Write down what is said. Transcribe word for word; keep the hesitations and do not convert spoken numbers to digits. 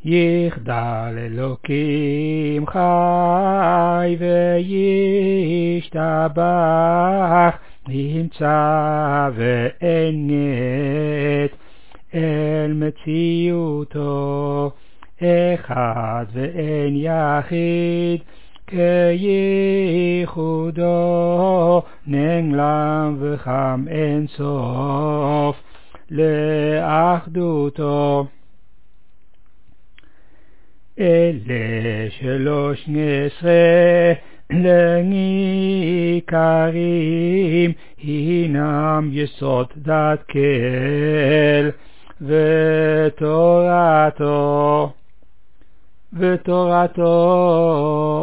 יחדל אלוקים חי וישתבח, נמצא ואין נת אל מציאותו, אחד ואין יחיד כייחודו, נעלם וחם אין סוף לאחדותו. אלה שלוש עשרה לניקרים, הינם יסוד דת כל ותורתו, ותורתו